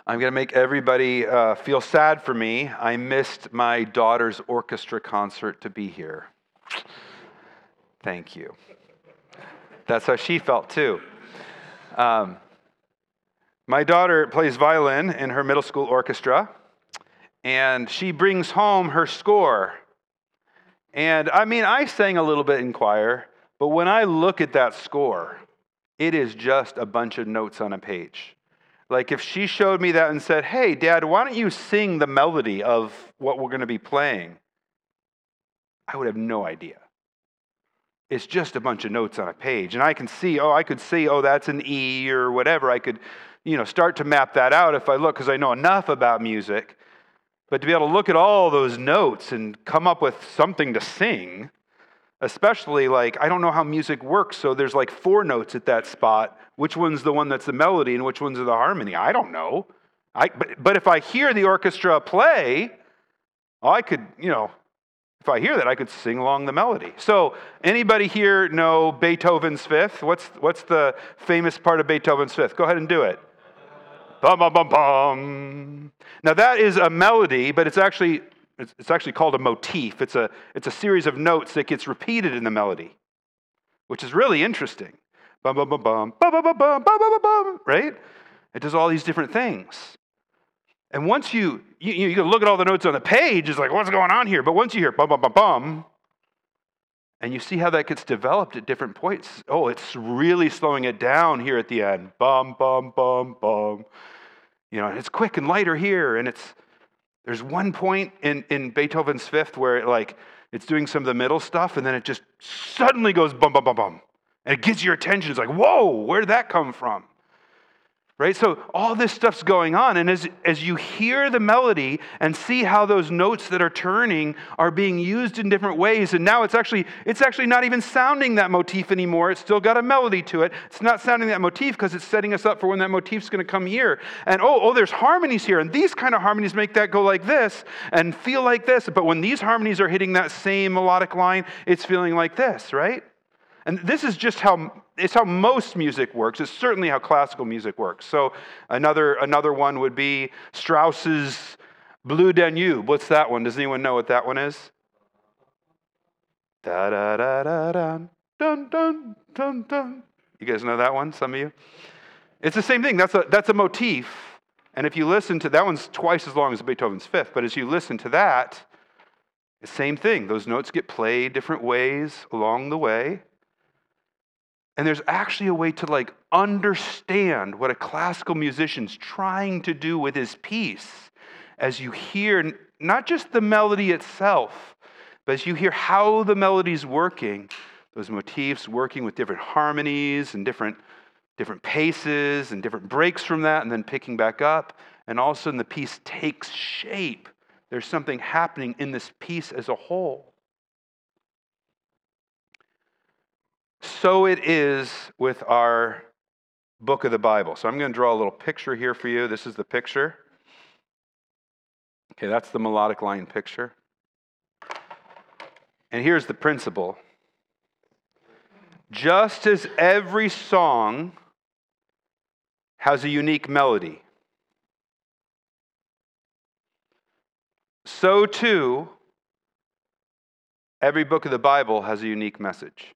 I'm going to make everybody feel sad for me. I missed my daughter's orchestra concert to be here. Thank you. That's how she felt too. My daughter plays violin in her middle school orchestra, and she brings home her score. And I sang a little bit in choir, but when I look at that score, it is just a bunch of notes on a page. Like if she showed me that and said, "Hey, Dad, why don't you sing the melody of what we're going to be playing?" I would have no idea. It's just a bunch of notes on a page. And I could see, that's an E or whatever. I could, start to map that out if I look, because I know enough about music. But to be able to look at all those notes and come up with something to sing, especially I don't know how music works, so there's 4 notes at that spot. Which one's the one that's the melody and which one's the harmony? I don't know. But if I hear the orchestra play, I could, if I hear that, I could sing along the melody. So anybody here know Beethoven's Fifth? What's the famous part of Beethoven's Fifth? Go ahead and do it. Bum, bum, bum, bum. Now that is a melody, but it's actually called a motif. It's a series of notes that gets repeated in the melody, which is really interesting. Bum, bum, bum, bum, bum, bum, bum, bum, bum, bum, bum, right? It does all these different things. And once you look at all the notes on the page, it's what's going on here? But once you hear bum, bum, bum, bum, and you see how that gets developed at different points, it's really slowing it down here at the end. Bum, bum, bum, bum. It's quick and lighter here, and there's one point in Beethoven's Fifth where it's doing some of the middle stuff, and then it just suddenly goes bum, bum, bum, bum. And it gets your attention. It's whoa, where did that come from? Right? So all this stuff's going on. And as you hear the melody and see how those notes that are turning are being used in different ways, and now it's actually not even sounding that motif anymore. It's still got a melody to it. It's not sounding that motif because it's setting us up for when that motif's going to come here. And there's harmonies here. And these kind of harmonies make that go like this and feel like this. But when these harmonies are hitting that same melodic line, it's feeling like this, right? And this is just how most music works. It's certainly how classical music works. So another one would be Strauss's Blue Danube. What's that one? Does anyone know what that one is? Da da da da dun dun dun dun dun. You guys know that one? Some of you. It's the same thing. That's a motif. And if you listen to that one's twice as long as Beethoven's Fifth. But as you listen to that, the same thing. Those notes get played different ways along the way. And there's actually a way to understand what a classical musician's trying to do with his piece as you hear not just the melody itself, but as you hear how the melody's working, those motifs working with different harmonies and different paces and different breaks from that, and then picking back up, and all of a sudden the piece takes shape. There's something happening in this piece as a whole. So it is with our book of the Bible. So I'm going to draw a little picture here for you. This is the picture. Okay, that's the melodic line picture. And here's the principle. Just as every song has a unique melody, so too, every book of the Bible has a unique message.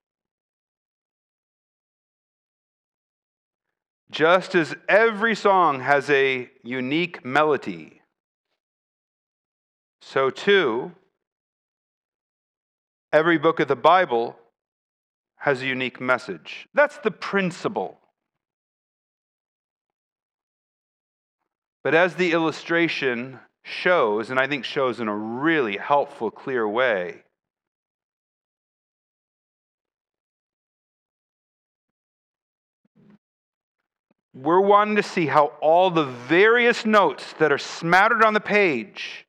Just as every song has a unique melody, so too, every book of the Bible has a unique message. That's the principle. But as the illustration shows, and I think shows in a really helpful, clear way, we're wanting to see how all the various notes that are smattered on the page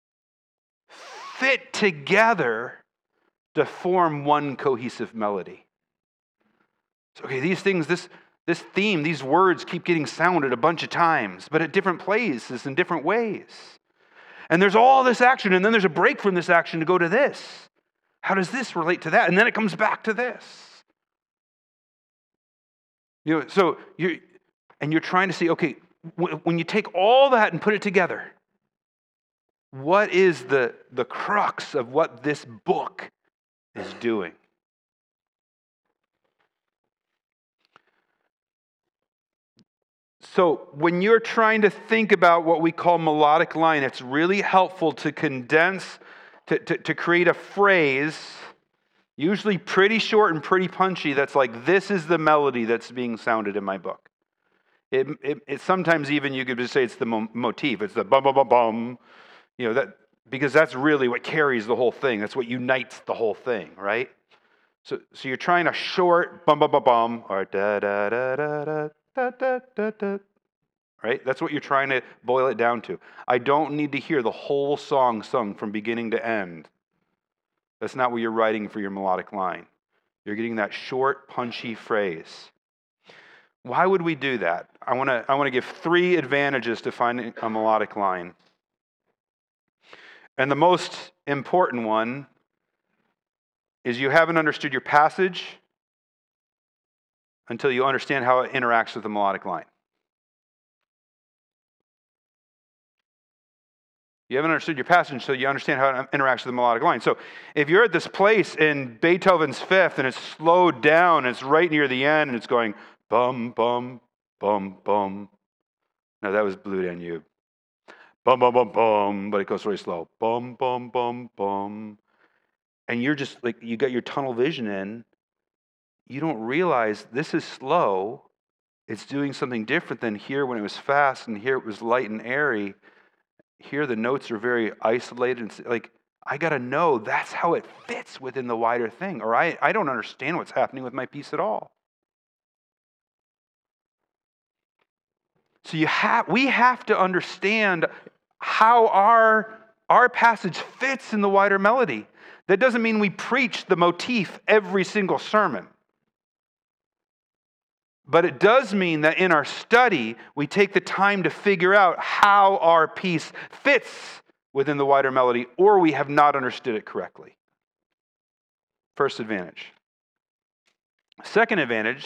fit together to form one cohesive melody. So, these things, this theme, these words keep getting sounded a bunch of times, but at different places in different ways. And there's all this action, and then there's a break from this action to go to this. How does this relate to that? And then it comes back to this. So you're trying to see, when you take all that and put it together, what is the crux of what this book is doing? So when you're trying to think about what we call melodic line, it's really helpful to condense, to create a phrase, usually pretty short and pretty punchy, that's like, this is the melody that's being sounded in my book. It sometimes even you could just say it's the motif. It's the bum bum bum bum, that, because that's really what carries the whole thing. That's what unites the whole thing, right? So you're trying a short bum bum bum bum or da da da da da da da da da. Right? That's what you're trying to boil it down to. I don't need to hear the whole song sung from beginning to end. That's not what you're writing for your melodic line. You're getting that short, punchy phrase. Why would we do that? I want to give 3 advantages to finding a melodic line. And the most important one is you haven't understood your passage until you understand how it interacts with the melodic line. You haven't understood your passage, so you understand how it interacts with the melodic line. So if you're at this place in Beethoven's Fifth and it's slowed down, and it's right near the end, and it's going bum, bum, bum, bum. No, that was Blue Danube. Bum, bum, bum, bum, but it goes really slow. Bum, bum, bum, bum. And you're just like, you got your tunnel vision in. You don't realize this is slow. It's doing something different than here when it was fast, and here it was light and airy. Here the notes are very isolated. And like, I got to know that's how it fits within the wider thing, or I don't understand what's happening with my piece at all. So we have to understand how our passage fits in the wider melody. That doesn't mean we preach the motif every single sermon. But it does mean that in our study, we take the time to figure out how our piece fits within the wider melody, or we have not understood it correctly. First advantage. Second advantage,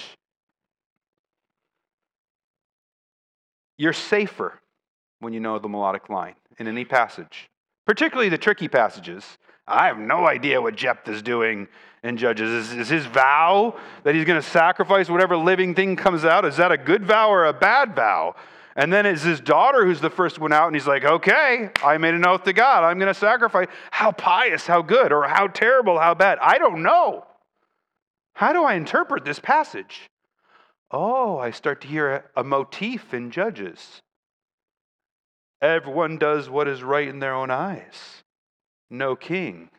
you're safer when you know the melodic line in any passage, particularly the tricky passages. I have no idea what Jephthah's doing in Judges. Is his vow that he's going to sacrifice whatever living thing comes out? Is that a good vow or a bad vow? And then it's his daughter who's the first one out, and he's like, okay, I made an oath to God. I'm going to sacrifice. How pious, how good, or how terrible, how bad? I don't know. How do I interpret this passage? Oh, I start to hear a motif in Judges. Everyone does what is right in their own eyes. No king.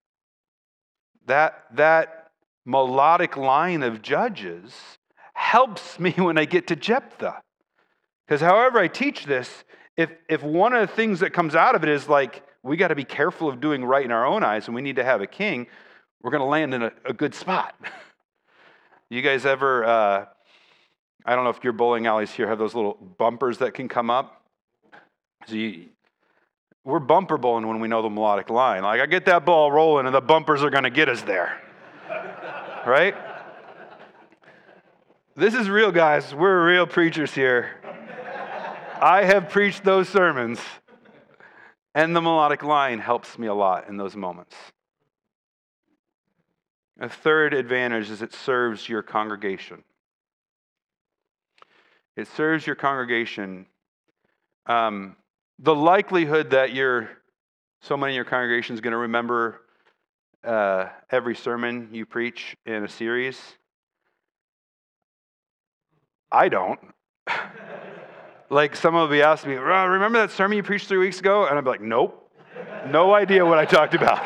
That melodic line of Judges helps me when I get to Jephthah. Because however I teach this, if one of the things that comes out of it is like, we got to be careful of doing right in our own eyes and we need to have a king, we're going to land in a good spot. You guys ever, I don't know if your bowling alleys here have those little bumpers that can come up. So we're bumper bowling when we know the melodic line. Like, I get that ball rolling and the bumpers are going to get us there. Right? This is real, guys. We're real preachers here. I have preached those sermons. And the melodic line helps me a lot in those moments. A third advantage is it serves your congregation. It serves your congregation. The likelihood that someone in your congregation is going to remember every sermon you preach in a series, I don't. Like, someone will be asking me, remember that sermon you preached 3 weeks ago? And I'd be like, nope. No idea what I talked about.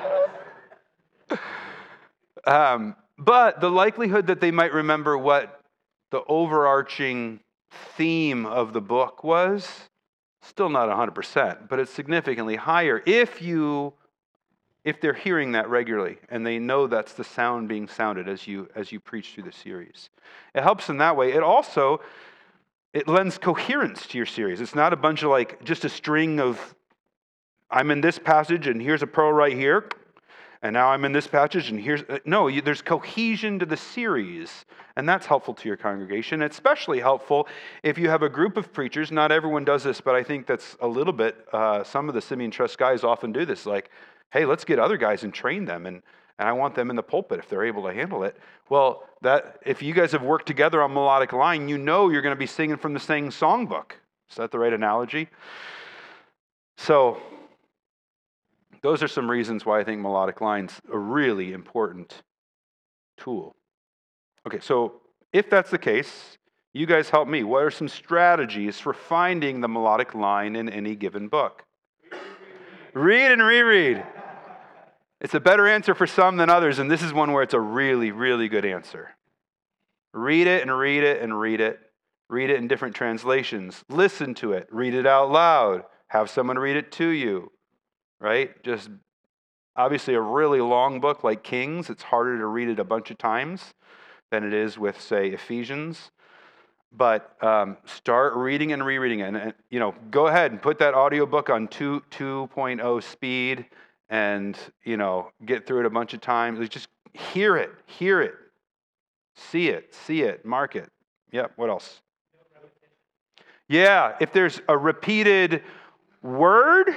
But the likelihood that they might remember what the overarching theme of the book was, still not 100%, but it's significantly higher if they're hearing that regularly and they know that's the sound being sounded as you preach through the series. It helps in that way. It lends coherence to your series. It's not a bunch of just a string of, I'm in this passage and here's a pearl right here, and now I'm in this passage, and here's... No, there's cohesion to the series, and that's helpful to your congregation. It's especially helpful if you have a group of preachers. Not everyone does this, but I think that's a little bit... some of the Simeon Trust guys often do this, like, hey, let's get other guys and train them, and I want them in the pulpit if they're able to handle it. Well, that if you guys have worked together on melodic line, you know you're going to be singing from the same songbook. Is that the right analogy? So those are some reasons why I think melodic line's a really important tool. Okay, so if that's the case, you guys help me. What are some strategies for finding the melodic line in any given book? Read and reread. It's a better answer for some than others, and this is one where it's a really, really good answer. Read it and read it and read it. Read it in different translations. Listen to it. Read it out loud. Have someone read it to you, right? Just obviously a really long book like Kings, it's harder to read it a bunch of times than it is with, say, Ephesians. But start reading and rereading it. And go ahead and put that audiobook on 2.0 speed and, get through it a bunch of times. Just hear it, see it, mark it. Yep, what else? Yeah, if there's a repeated word,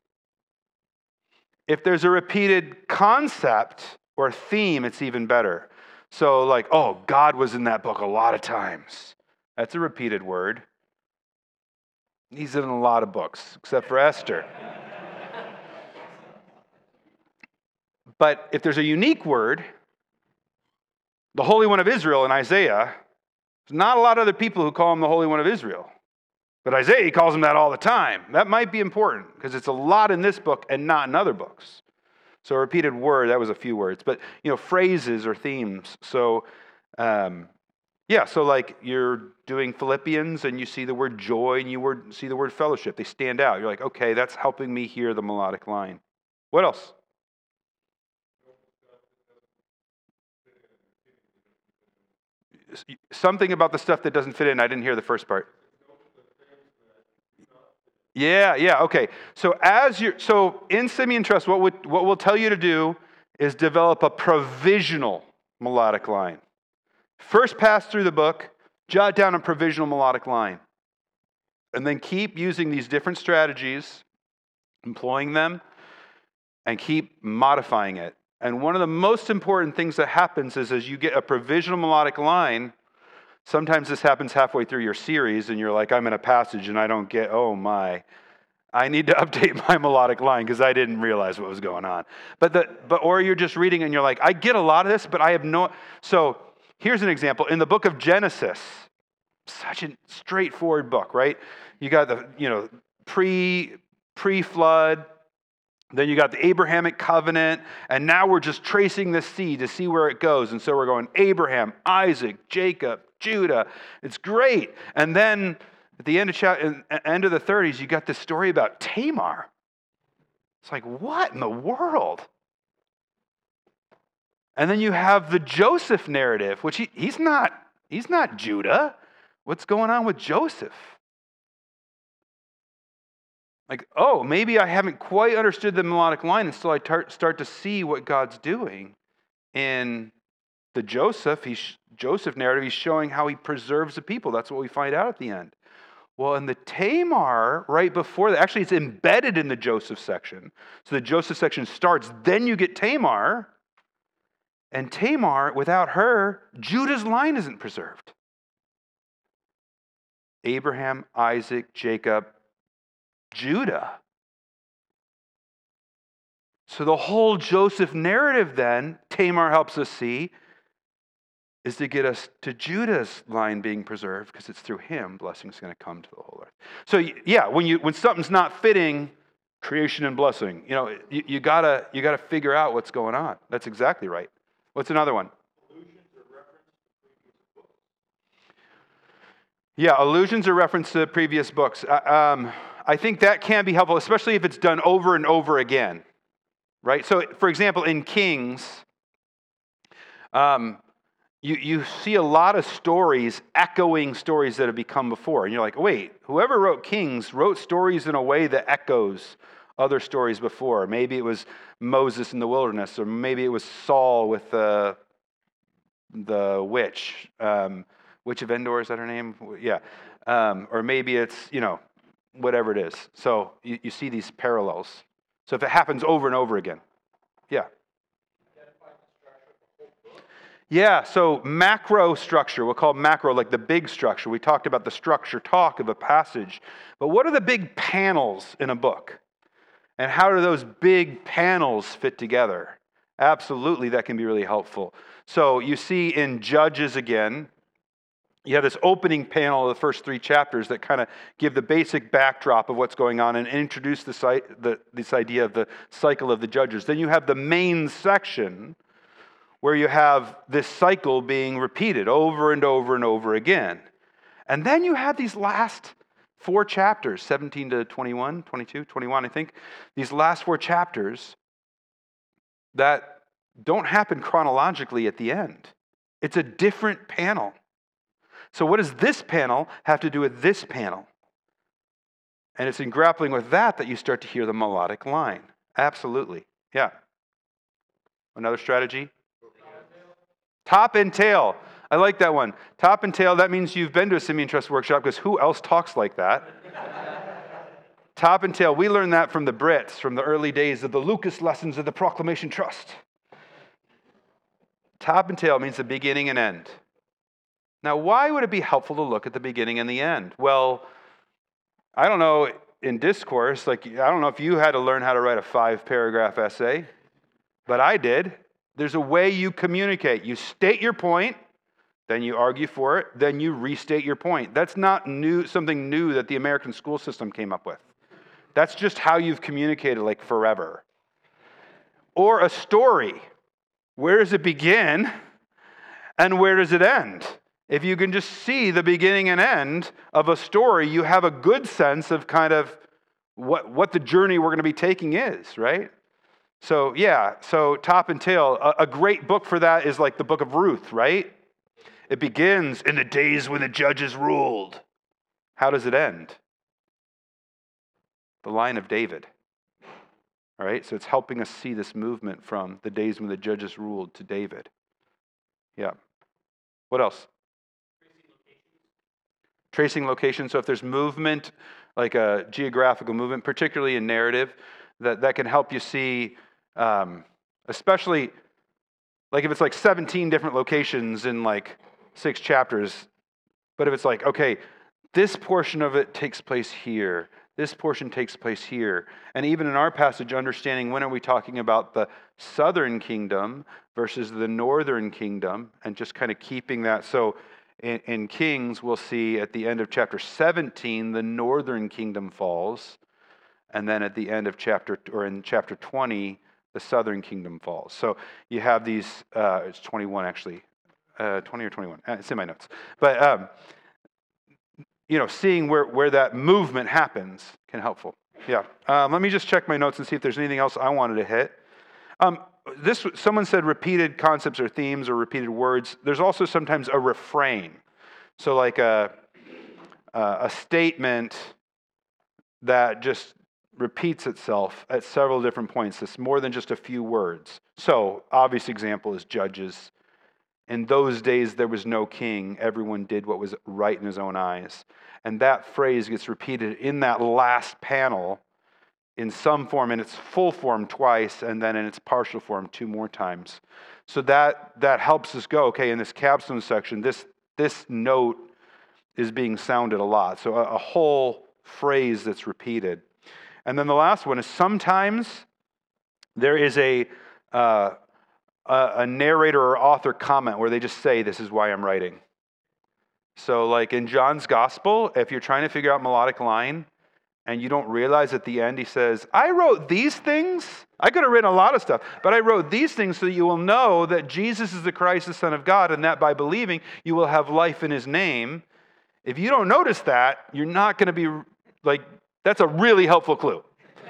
if there's a repeated concept or theme, it's even better. So like, oh, God was in that book a lot of times. That's a repeated word. He's in a lot of books, except for Esther. But if there's a unique word, the Holy One of Israel in Isaiah, there's not a lot of other people who call him the Holy One of Israel. But Isaiah, he calls him that all the time. That might be important because it's a lot in this book and not in other books. So a repeated word, that was a few words. But, phrases or themes. So, so like you're doing Philippians and you see the word joy and you see the word fellowship. They stand out. You're like, okay, that's helping me hear the melodic line. What else? Something about the stuff that doesn't fit in. I didn't hear the first part. Yeah, okay. So in Simeon Trust, what we'll tell you to do is develop a provisional melodic line. First pass through the book, jot down a provisional melodic line. And then keep using these different strategies, employing them, and keep modifying it. And one of the most important things that happens is as you get a provisional melodic line, sometimes this happens halfway through your series and you're like, I'm in a passage and I don't get, I need to update my melodic line because I didn't realize what was going on. Or you're just reading and you're like, I get a lot of this, but I have no... So here's an example. In the book of Genesis, such a straightforward book, right? You got the, pre-flood, then you got the Abrahamic covenant, and now we're just tracing the seed to see where it goes. And so we're going Abraham, Isaac, Jacob, Judah. It's great. And then at the end of the 30s, you got this story about Tamar. It's like, what in the world? And then you have the Joseph narrative, which he's not Judah. What's going on with Joseph? Like, maybe I haven't quite understood the melodic line until I start to see what God's doing. In the Joseph narrative, he's showing how he preserves the people. That's what we find out at the end. Well, in the Tamar, right before that, actually it's embedded in the Joseph section. So the Joseph section starts, then you get Tamar. And Tamar, without her, Judah's line isn't preserved. Abraham, Isaac, Jacob, Judah. So the whole Joseph narrative then, Tamar helps us see, is to get us to Judah's line being preserved because it's through him blessing's going to come to the whole earth. So yeah, when something's not fitting, creation and blessing, you gotta figure out what's going on. That's exactly right. What's another one? Yeah, allusions or reference to previous books. I think that can be helpful, especially if it's done over and over again, right? So, for example, in Kings, you see a lot of stories echoing stories that have become before. And you're like, wait, whoever wrote Kings wrote stories in a way that echoes other stories before. Maybe it was Moses in the wilderness, or maybe it was Saul with the witch. Witch of Endor, is that her name? Yeah. Or maybe it's, whatever it is. So you see these parallels. So if it happens over and over again. Yeah. Yeah, so macro structure, we'll call it macro, like the big structure. We talked about the structure talk of a passage. But what are the big panels in a book? And how do those big panels fit together? Absolutely, that can be really helpful. So you see in Judges again, you have this opening panel of the first 3 chapters that kind of give the basic backdrop of what's going on and introduce this idea of the cycle of the judges. Then you have the main section where you have this cycle being repeated over and over and over again. And then you have these last 4 chapters, 17 to 21, 22, 21, I think. These last 4 chapters that don't happen chronologically at the end. It's a different panel. So what does this panel have to do with this panel? And it's in grappling with that you start to hear the melodic line. Absolutely. Yeah. Another strategy? Top and tail. I like that one. Top and tail, that means you've been to a Simeon Trust workshop, because who else talks like that? Top and tail. We learned that from the Brits, from the early days of the Lucas lessons of the Proclamation Trust. Top and tail means the beginning and end. Now, why would it be helpful to look at the beginning and the end? Well, I don't know, in discourse, I don't know if you had to learn how to write a 5-paragraph essay, but I did. There's a way you communicate. You state your point, then you argue for it, then you restate your point. That's not something new that the American school system came up with. That's just how you've communicated forever. Or a story. Where does it begin and where does it end? If you can just see the beginning and end of a story, you have a good sense of kind of what the journey we're going to be taking is, right? So top and tail. A great book for that is like the book of Ruth, right? It begins in the days when the judges ruled. How does it end? The line of David. All right, so it's helping us see this movement from the days when the judges ruled to David. Yeah. What else? Tracing location. So if there's movement, like a geographical movement, particularly in narrative, that can help you see, especially if it's 17 different locations in 6 chapters, but if it's okay, this portion of it takes place here, this portion takes place here, and even in our passage, understanding when are we talking about the southern kingdom versus the northern kingdom, and just kind of keeping that. So in Kings, we'll see at the end of chapter 17, the northern kingdom falls, and then at the end of chapter 20, the southern kingdom falls. So you have these, it's 21 actually, 20 or 21, it's in my notes. But, seeing where that movement happens can helpful. Yeah. Let me just check my notes and see if there's anything else I wanted to hit. Someone said repeated concepts or themes or repeated words. There's also sometimes a refrain. So like a statement that just repeats itself at several different points. It's more than just a few words. So, obvious example is Judges. In those days there was no king. Everyone did what was right in his own eyes. And that phrase gets repeated in that last panel in some form, in its full form twice, and then in its partial form 2 more times. So that helps us go, okay, in this capstone section, this note is being sounded a lot. So a whole phrase that's repeated. And then the last one is sometimes there is a narrator or author comment where they just say, this is why I'm writing. So like in John's gospel, if you're trying to figure out melodic line and you don't realize at the end he says, I wrote these things. I could have written a lot of stuff, but I wrote these things so that you will know that Jesus is the Christ, the Son of God, and that by believing you will have life in his name. If you don't notice that, you're not going to be like, that's a really helpful clue.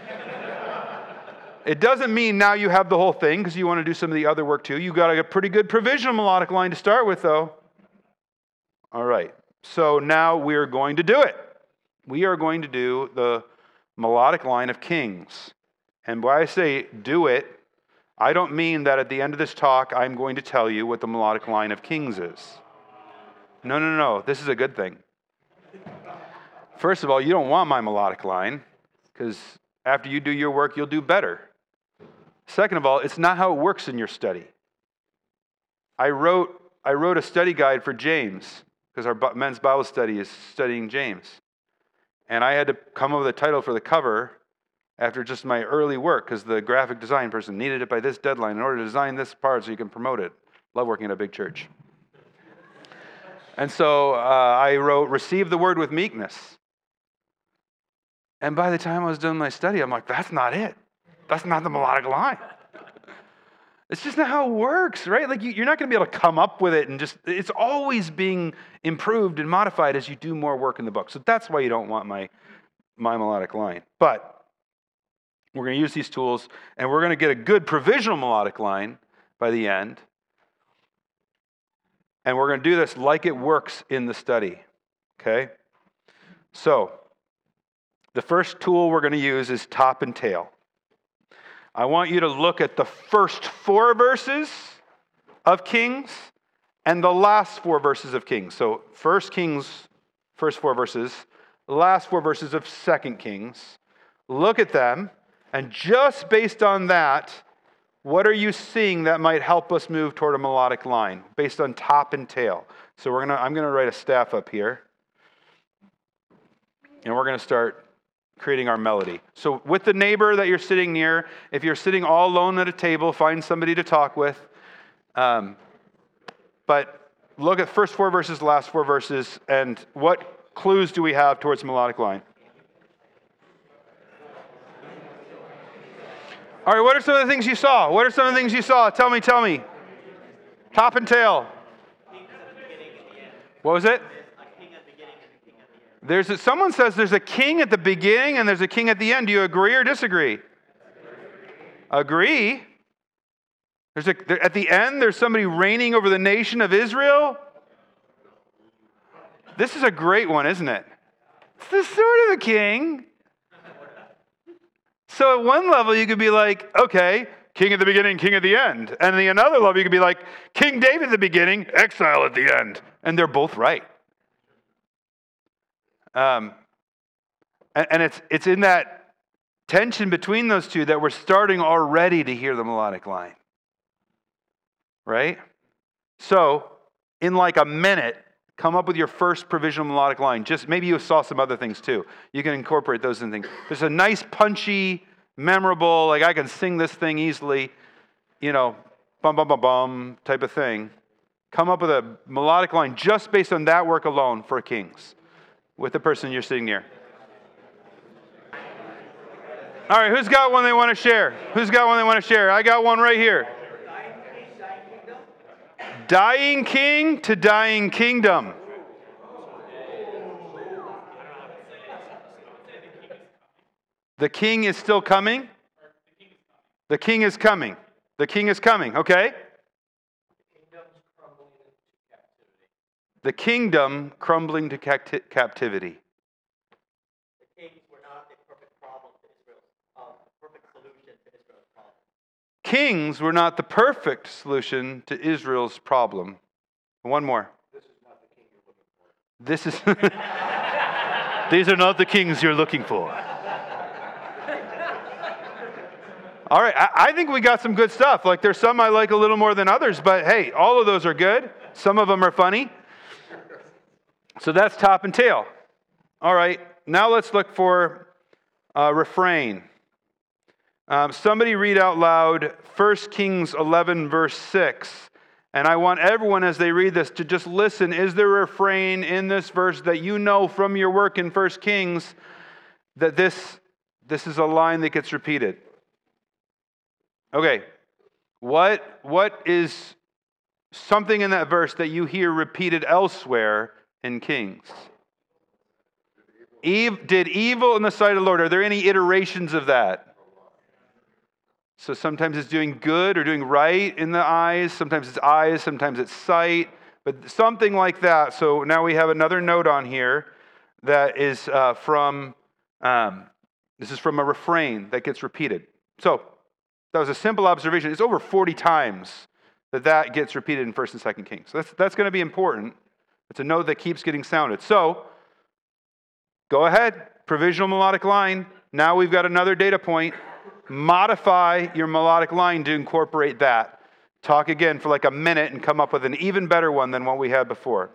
It doesn't mean now you have the whole thing because you want to do some of the other work too. You got a pretty good provisional melodic line to start with though. All right, so now we're going to do it. We are going to do the melodic line of Kings. And when I say do it, I don't mean that at the end of this talk, I'm going to tell you what the melodic line of Kings is. No. This is a good thing. First of all, you don't want my melodic line, because after you do your work, you'll do better. Second of all, it's not how it works in your study. I wrote a study guide for James, because our men's Bible study is studying James. And I had to come up with a title for the cover after just my early work, because the graphic design person needed it by this deadline in order to design this part so you can promote it. Love working at a big church. And so I wrote, receive the word with meekness. And by the time I was done my study, I'm like, that's not it. That's not the melodic line. It's just not how it works, right? Like you're not going to be able to come up with it and it's always being improved and modified as you do more work in the book. So that's why you don't want my melodic line. But we're going to use these tools and we're going to get a good provisional melodic line by the end. And we're going to do this like it works in the study, okay? So, the first tool we're going to use is top and tail. I want you to look at the first 4 verses of Kings and the last 4 verses of Kings. So, 1 Kings, first 4 verses, the last 4 verses of 2 Kings. Look at them, and just based on that, what are you seeing that might help us move toward a melodic line based on top and tail? So I'm going to write a staff up here. And we're going to start creating our melody. So with the neighbor that you're sitting near, if you're sitting all alone at a table, find somebody to talk with. But look at first 4 verses, last 4 verses, and what clues do we have towards a melodic line? All right, what are some of the things you saw? What are some of the things you saw? Tell me. Top and tail. What was it? Someone says there's a king at the beginning and there's a king at the end. Do you agree or disagree? Agree. At the end, there's somebody reigning over the nation of Israel. This is a great one, isn't it? It's sort of a king. So at one level, you could be like, okay, king at the beginning, king at the end. And at another level, you could be like, King David at the beginning, exile at the end. And they're both right. And it's in that tension between those two that we're starting already to hear the melodic line. Right? So, in like a minute, come up with your first provisional melodic line. Just maybe you saw some other things too. You can incorporate those in things. There's a nice, punchy, memorable, like I can sing this thing easily, bum, bum, bum, bum type of thing. Come up with a melodic line just based on that work alone for Kings with the person you're sitting near. All right, who's got one they want to share? I got one right here. Dying king to dying kingdom. The king is still coming? The king is coming. Okay? The kingdom crumbling to captivity. The kings were not the perfect problem to Israel's perfect solution to Israel's problem. Kings were not the perfect solution to Israel's problem. One more. This is not the king you're looking for. These are not the kings you're looking for. All right, I think we got some good stuff. Like there's some I like a little more than others, but hey, all of those are good. Some of them are funny. So that's top and tail. All right, now let's look for refrain. Somebody read out loud 1 Kings 11, verse 6. And I want everyone, as they read this, to just listen. Is there a refrain in this verse that you know from your work in 1 Kings that this is a line that gets repeated? Okay, what is something in that verse that you hear repeated elsewhere in Kings? Eve did evil in the sight of the Lord. Are there any iterations of that? So sometimes it's doing good or doing right in the eyes. Sometimes it's sight. But something like that. So now we have another note on here that is from a refrain that gets repeated. So that was a simple observation. It's over 40 times that gets repeated in 1st and 2nd Kings. So that's going to be important. It's a note that keeps getting sounded. So go ahead, provisional melodic line. Now we've got another data point. Modify your melodic line to incorporate that. Talk again for like a minute and come up with an even better one than what we had before.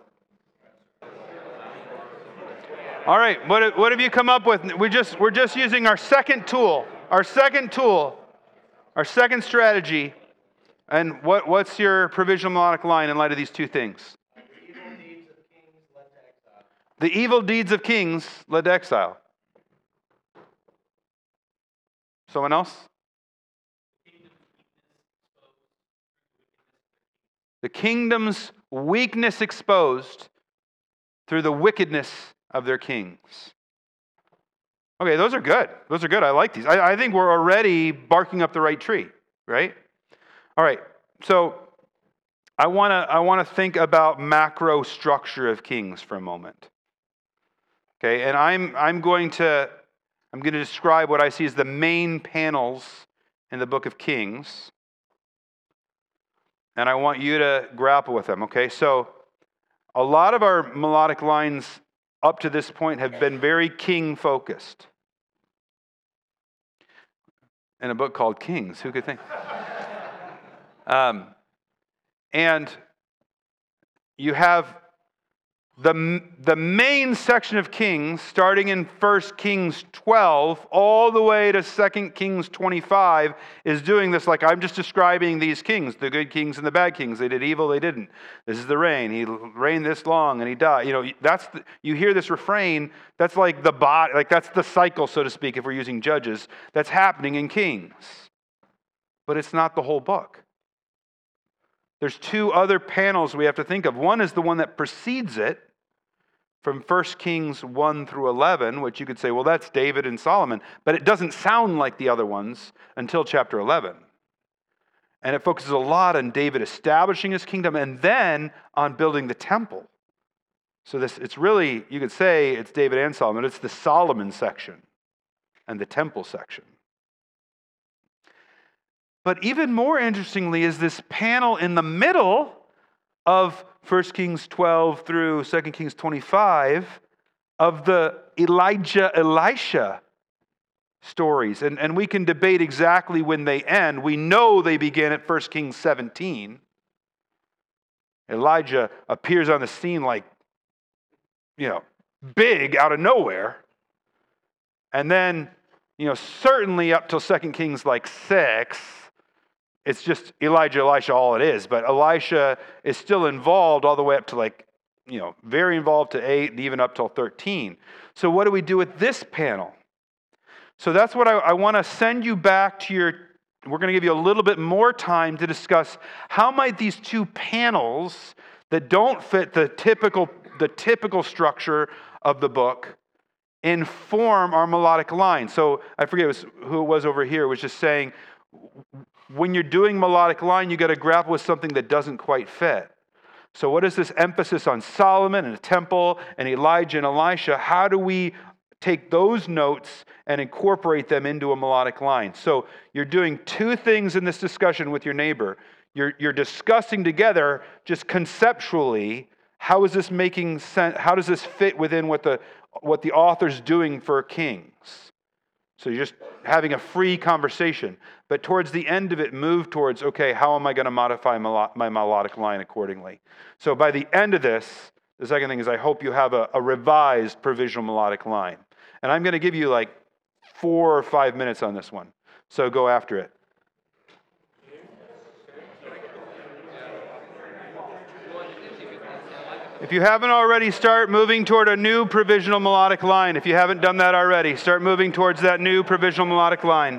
All right, what have you come up with? We're just using our second tool, our second strategy. And what's your provisional melodic line in light of these two things? The evil deeds of kings led to exile. Someone else? The kingdom's weakness exposed through the wickedness of their kings. Okay, those are good. Those are good. I like these. I think we're already barking up the right tree, right? All right, so I want to think about macro structure of Kings for a moment. Okay, and I'm going to describe what I see as the main panels in the book of Kings, and I want you to grapple with them. Okay, so a lot of our melodic lines up to this point have been very king focused. In a book called Kings, who could think? And you have the main section of Kings, starting in 1 Kings 12, all the way to 2 Kings 25, is doing this like I'm just describing these kings, the good kings and the bad kings. They did evil, they didn't. This is the reign. He reigned this long and he died. You know, you hear this refrain, that's like that's the cycle, so to speak, if we're using Judges, that's happening in Kings. But it's not the whole book. There's two other panels we have to think of. One is the one that precedes it, from 1 Kings 1 through 11, which you could say, well, that's David and Solomon. But it doesn't sound like the other ones until chapter 11. And it focuses a lot on David establishing his kingdom and then on building the temple. So it's really, you could say it's David and Solomon. It's the Solomon section and the temple section. But even more interestingly is this panel in the middle of 1 Kings 12 through 2 Kings 25 of the Elijah-Elisha stories. And we can debate exactly when they end. We know they begin at 1 Kings 17. Elijah appears on the scene like, big out of nowhere. And then, certainly up till 2 Kings 6, it's just Elijah, Elisha, all it is. But Elisha is still involved all the way up to very involved to 8 and even up till 13. So what do we do with this panel? So that's what I want to send you back to we're going to give you a little bit more time to discuss how might these two panels that don't fit the typical structure of the book inform our melodic line. So I forget who it was over here, was just saying, when you're doing melodic line, you got to grapple with something that doesn't quite fit. So what is this emphasis on Solomon and the temple and Elijah and Elisha? How do we take those notes and incorporate them into a melodic line? So you're doing two things in this discussion with your neighbor. You're discussing together just conceptually, how is this making sense? How does this fit within what the author's doing for Kings? So you're just having a free conversation. But towards the end of it, move towards, okay, how am I going to modify my melodic line accordingly? So by the end of this, the second thing is I hope you have a revised provisional melodic line. And I'm going to give you 4 or 5 minutes on this one. So go after it. If you haven't already, start moving toward a new provisional melodic line. If you haven't done that already, start moving towards that new provisional melodic line.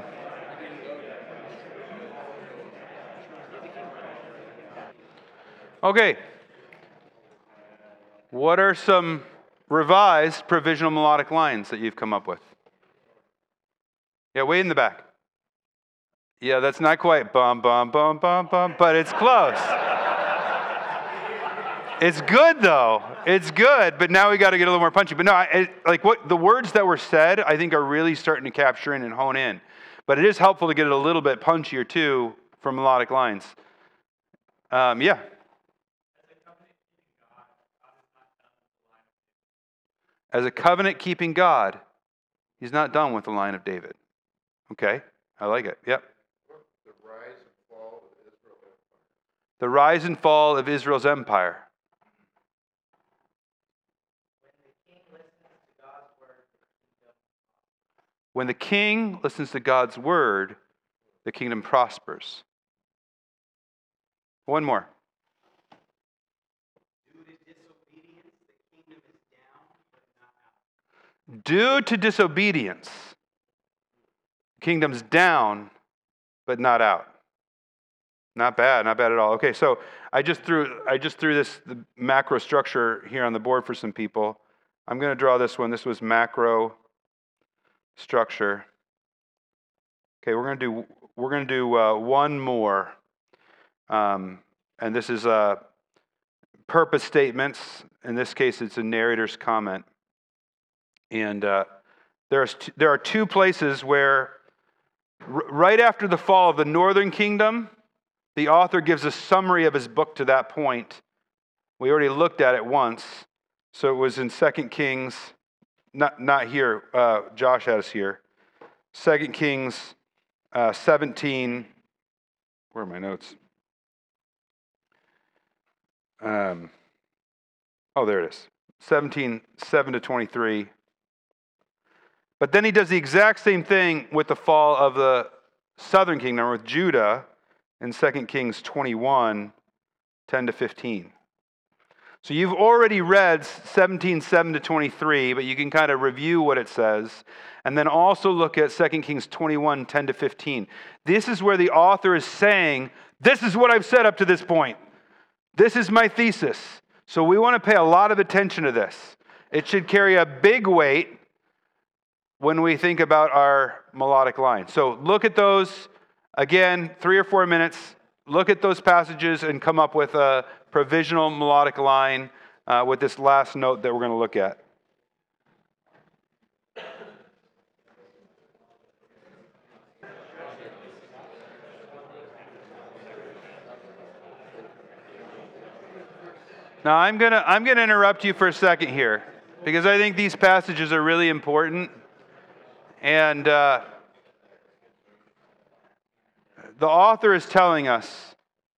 Okay. What are some revised provisional melodic lines that you've come up with? Yeah, way in the back. Yeah, that's not quite bum, bum, bum, bum, bum, but it's close. It's good though. It's good, but now we got to get a little more punchy. But no, what the words that were said, I think are really starting to capture in and hone in. But it is helpful to get it a little bit punchier too for melodic lines. Yeah. As a covenant-keeping God, he's not done with the line of David. Okay, I like it. Yep. The rise and fall of Israel's empire. The rise and fall of Israel's empire. When the king listens to God's word, the kingdom prospers. One more. Due to disobedience, the kingdom's down, but not out. Not bad at all. Okay, so I just threw the macro structure here on the board for some people. I'm going to draw this one. This was macro structure. Okay, we're going to do one more, and this is purpose statements. In this case, it's a narrator's comment, and there are two places where, right after the fall of the northern kingdom, the author gives a summary of his book to that point. We already looked at it once, so it was in 2 Kings. Not here. Josh has here. 2 Kings 17. Where are my notes? There it is. 17, 7-23. But then he does the exact same thing with the fall of the southern kingdom, with Judah, in 2 Kings 21, 10-15. So you've already read 17, 7-23, but you can kind of review what it says. And then also look at 2 Kings 21, 10-15. This is where the author is saying, this is what I've said up to this point. This is my thesis. So we want to pay a lot of attention to this. It should carry a big weight when we think about our melodic line. So look at those, again, 3 or 4 minutes. Look at those passages and come up with a provisional melodic line with this last note that we're going to look at. Now I'm gonna interrupt you for a second here, because I think these passages are really important, and the author is telling us,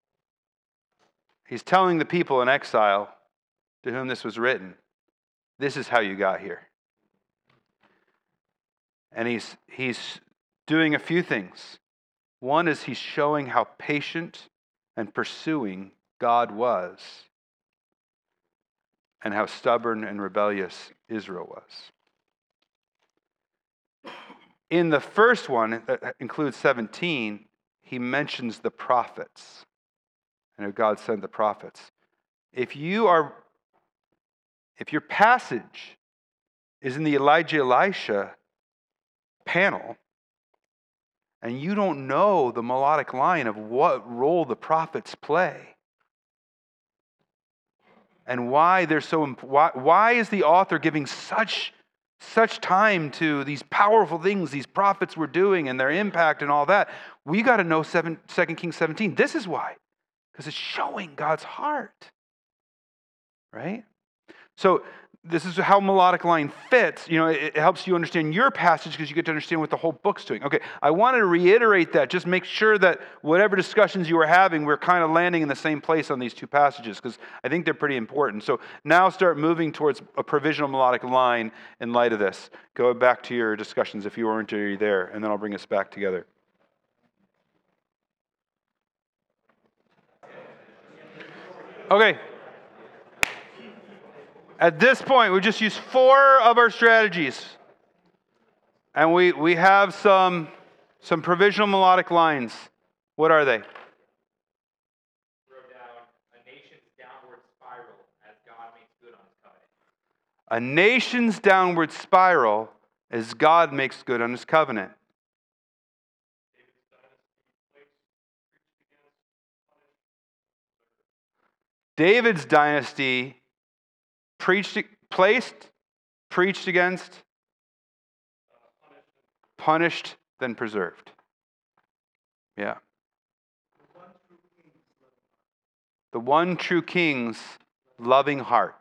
he's telling the people in exile to whom this was written, this is how you got here. And he's doing a few things. One is he's showing how patient and pursuing God was, and how stubborn and rebellious Israel was. In the first one, that includes 17, he mentions the prophets and how God sent the prophets. If your passage is in the Elijah-Elisha panel, and you don't know the melodic line of what role the prophets play, and why they're why is the author giving such time to these powerful things these prophets were doing and their impact and all that? We got to know 2 Kings 17. This is why. Because it's showing God's heart. Right? So this is how melodic line fits. It helps you understand your passage because you get to understand what the whole book's doing. Okay, I wanted to reiterate that. Just make sure that whatever discussions you were having, we're kind of landing in the same place on these two passages, because I think they're pretty important. So now start moving towards a provisional melodic line in light of this. Go back to your discussions if you weren't already there, and then I'll bring us back together. Okay. At this point, we just used 4 of our strategies. And we have some provisional melodic lines. What are they? Wrote down a nation's downward spiral as God makes good on his covenant. A nation's downward spiral as God makes good on his covenant. David's dynasty preached against, punished, then preserved. Yeah. The one true King's loving heart.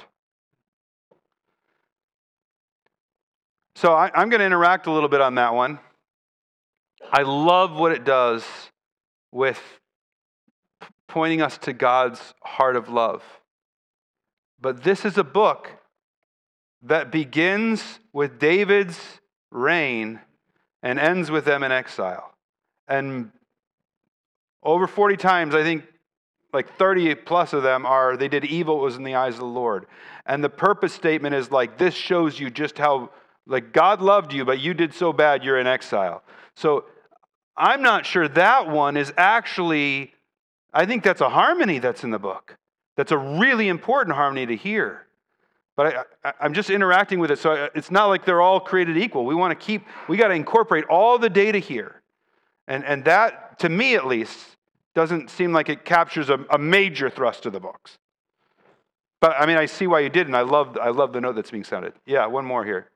So I'm going to interact a little bit on that one. I love what it does with pointing us to God's heart of love. But this is a book that begins with David's reign and ends with them in exile. And over 40 times, I think like 30 plus of them are, they did evil was in the eyes of the Lord. And the purpose statement is like, this shows you just how, like, God loved you, but you did so bad, you're in exile. So I'm not sure that one is actually, I think that's a harmony that's in the book. That's a really important harmony to hear. But I'm just interacting with it, so it's not like they're all created equal. We got to incorporate all the data here. And that, to me at least, doesn't seem like it captures a major thrust of the books. But I mean, I see why you did, and I love the note that's being sounded. Yeah, one more here.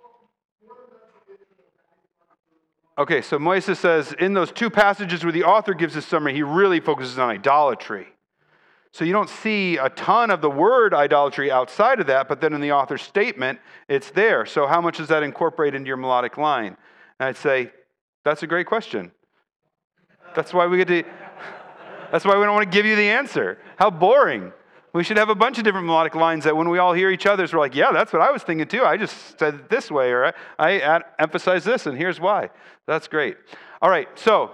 Okay, so Moises says, in those two passages where the author gives his summary, he really focuses on idolatry. So you don't see a ton of the word idolatry outside of that, but then in the author's statement, it's there. So how much does that incorporate into your melodic line? And I'd say, that's a great question. That's why we don't want to give you the answer. How boring. We should have a bunch of different melodic lines that when we all hear each other's, we're like, yeah, that's what I was thinking too. I just said it this way, or I emphasize this, and here's why. That's great. All right, so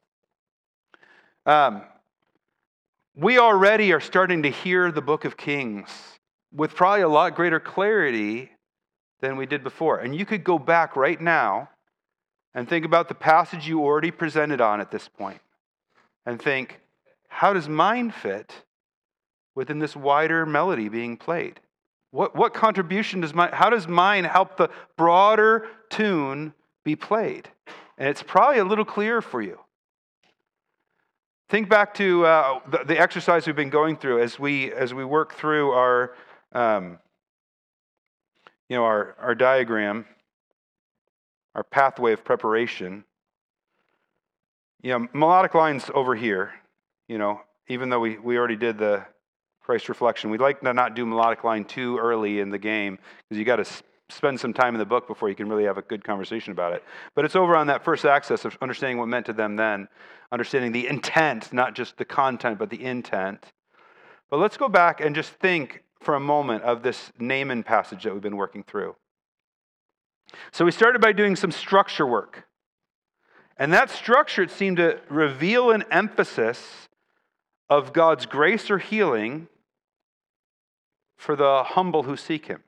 we already are starting to hear the book of Kings with probably a lot greater clarity than we did before. And you could go back right now and think about the passage you already presented on at this point and think, how does mine fit within this wider melody being played? What contribution how does mine help the broader tune be played? And it's probably a little clearer for you. Think back to the exercise we've been going through as we work through our diagram, our pathway of preparation. Melodic lines over here. Even though we already did the Christ reflection, we'd like to not do melodic line too early in the game because you got to spend some time in the book before you can really have a good conversation about it. But it's over on that first axis of understanding what meant to them then, understanding the intent, not just the content, but the intent. But let's go back and just think for a moment of this Naaman passage that we've been working through. So we started by doing some structure work. And that structure, it seemed to reveal an emphasis of God's grace or healing for the humble who seek Him.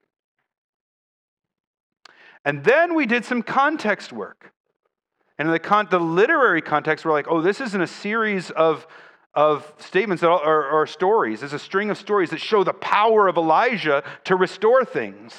And then we did some context work. And in the literary context, we're like, oh, this isn't a series of statements or stories. It's a string of stories that show the power of Elijah to restore things.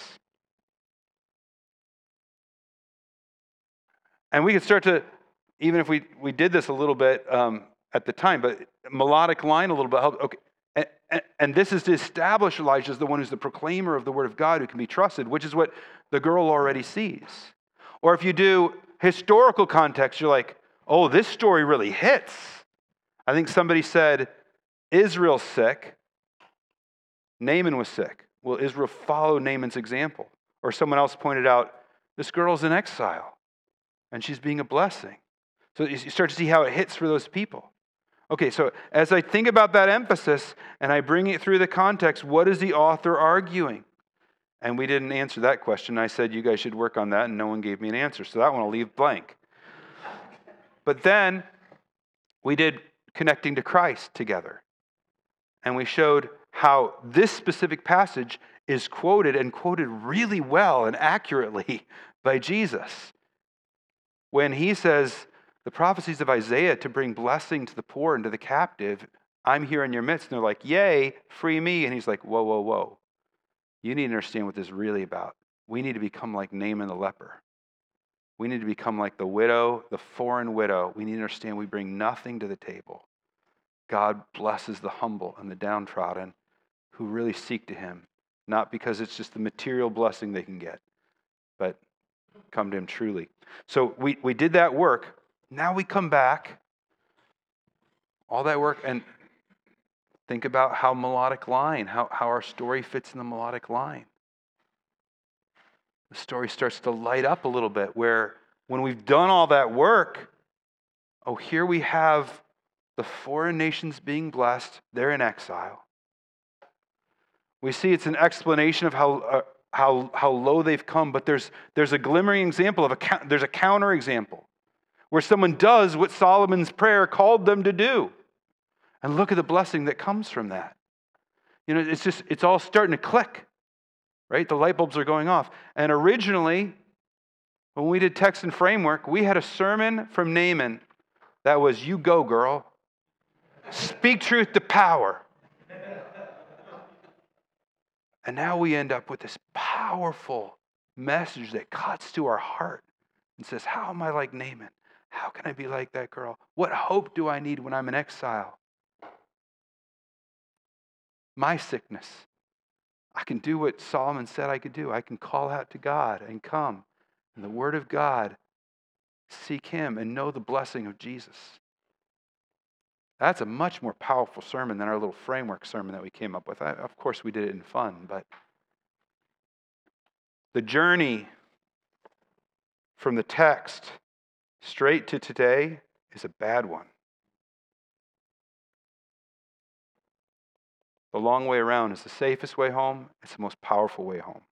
And we could start to, even if we did this a little bit at the time, but melodic line a little bit helped. Okay. And this is to establish Elijah as the one who's the proclaimer of the word of God who can be trusted, which is what the girl already sees. Or if you do historical context, you're like, oh, this story really hits. I think somebody said, Israel's sick, Naaman was sick. Will Israel follow Naaman's example? Or someone else pointed out, this girl's in exile, and she's being a blessing. So you start to see how it hits for those people. Okay, so as I think about that emphasis and I bring it through the context, what is the author arguing? And we didn't answer that question. I said, you guys should work on that, and no one gave me an answer. So that one I'll leave blank. But then we did connecting to Christ together. And we showed how this specific passage is quoted and quoted really well and accurately by Jesus. When he says, the prophecies of Isaiah to bring blessing to the poor and to the captive, I'm here in your midst. And they're like, yay, free me. And he's like, whoa, whoa, whoa. You need to understand what this is really about. We need to become like Naaman the leper. We need to become like the widow, the foreign widow. We need to understand we bring nothing to the table. God blesses the humble and the downtrodden who really seek to him, not because it's just the material blessing they can get, but come to him truly. So we did that work. Now we come back All that work, and think about how melodic line, how our story fits in the melodic line. The story starts to light up a little bit where when we've done all that work, oh, here we have the foreign nations being blessed. They're in exile. We see it's an explanation of how low they've come, but there's a glimmering example of there's a counter example where someone does what Solomon's prayer called them to do. And look at the blessing that comes from that. You know, it's all starting to click, right? The light bulbs are going off. And originally, when we did text and framework, we had a sermon from Naaman that was, you go, girl. Speak truth to power. And now we end up with this powerful message that cuts to our heart and says, how am I like Naaman? How can I be like that girl? What hope do I need when I'm in exile? My sickness. I can do what Solomon said I could do. I can call out to God and come. And the Word of God, seek Him and know the blessing of Jesus. That's a much more powerful sermon than our little framework sermon that we came up with. Of course, we did it in fun, but the journey from the text straight to today is a bad one. The long way around is the safest way home. It's the most powerful way home.